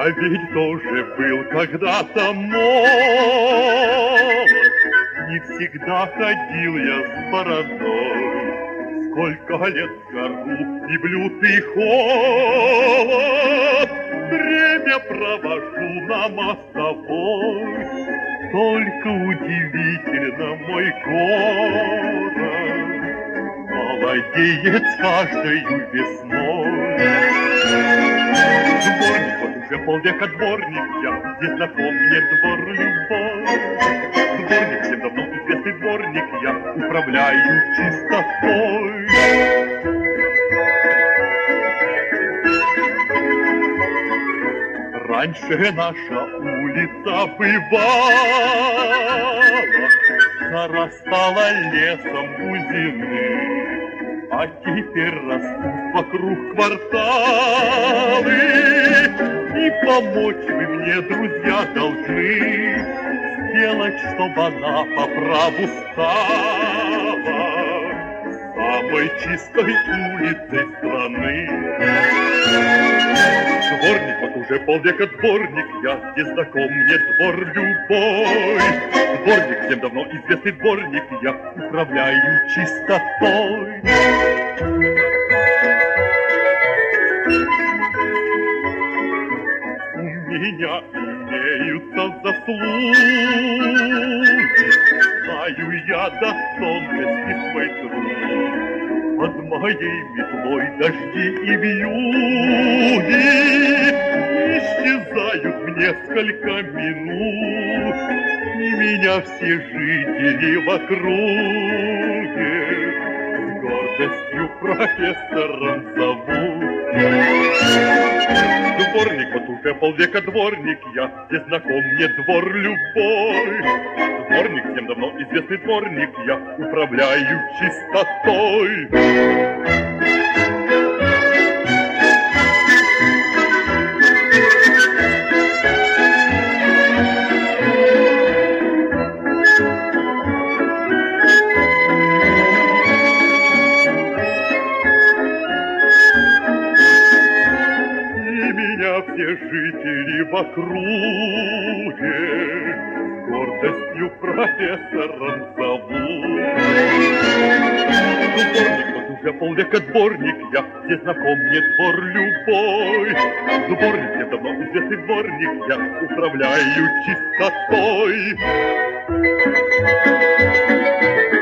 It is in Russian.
Я ведь тоже был когда-то молод, не всегда ходил я с бородой. Сколько лет гору и в лютый холод время провожу на мостовой. Только удивительно мой город молодеет с каждою весной. Дворник, вот уже полвека дворник я, где знаком мне двор любой. Дворник, всем давно известный дворник я, управляю чистотой. Раньше наша улица бывала, зарастала лесом бузины, а теперь растут вокруг кварталы, и помочь вы мне, друзья, должны сделать, чтобы она по праву стала самой чистой улицей страны. Дворник, вот уже полвека дворник я, где знаком мне двор любой. Дворник, всем давно известный дворник я, управляю чистотой. У меня имеются заслуги, знаю я до тонкости свой труд. Под моей метлой дожди и вьюги исчезают в несколько минут, и меня все жители в округе с гордостью профессором зовут. Дворник, вот уже полвека дворник я, где знаком мне двор любой. Дворник, всем давно известный дворник я, управляю чистотой. Все жители в округе с гордостью профессором зовут. Дворник, вот уже полвека дворник я, где знаком мне двор любой. Дворник, я давно известный дворник я, управляю чистотой.